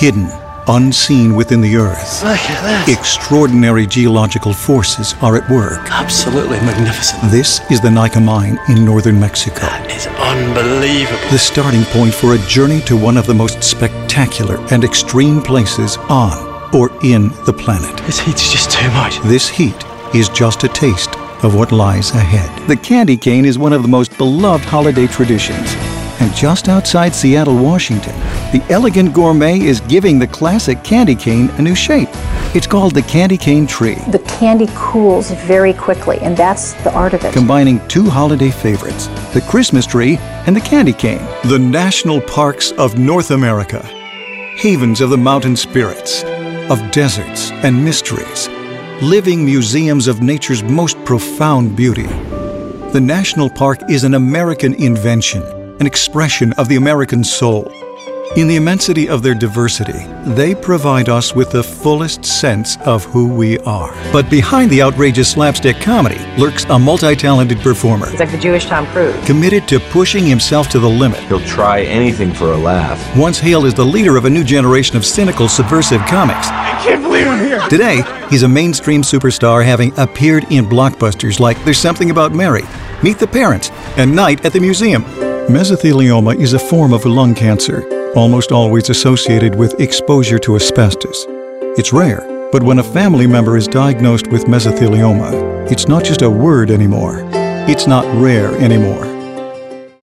Hidden, unseen within the earth, Look at this. extraordinary geological forces are at work. Absolutely magnificent. This is the Nika Mine in northern Mexico. That is unbelievable. The starting point for a journey to one of the most spectacular and extreme places on or in the planet. This heat's just too much. This heat is just a taste of what lies ahead. The candy cane is one of the most beloved holiday traditions. And just outside Seattle, Washington, the elegant gourmet is giving the classic candy cane a new shape. It's called the candy cane tree, The candy cools very quickly, and that's the art of it. combining two holiday favorites, the Christmas tree and the candy cane. The national parks of North America, havens of the mountain spirits, of deserts and mysteries, living museums of nature's most profound beauty. The national park is an American invention, an expression of the American soul. In the immensity of their diversity, they provide us with the fullest sense of who we are. But behind the outrageous slapstick comedy lurks a multi-talented performer, It's like the Jewish Tom Cruise. committed to pushing himself to the limit. He'll try anything for a laugh. Once hailed as the leader of a new generation of cynical, subversive comics, I can't believe I'm here. today he's a mainstream superstar, having appeared in blockbusters like There's Something About Mary, Meet the Parents, and Night at the Museum. Mesothelioma is a form of lung cancer, almost always associated with exposure to asbestos. It's rare, but when a family member is diagnosed with mesothelioma, it's not just a word anymore. It's not rare anymore.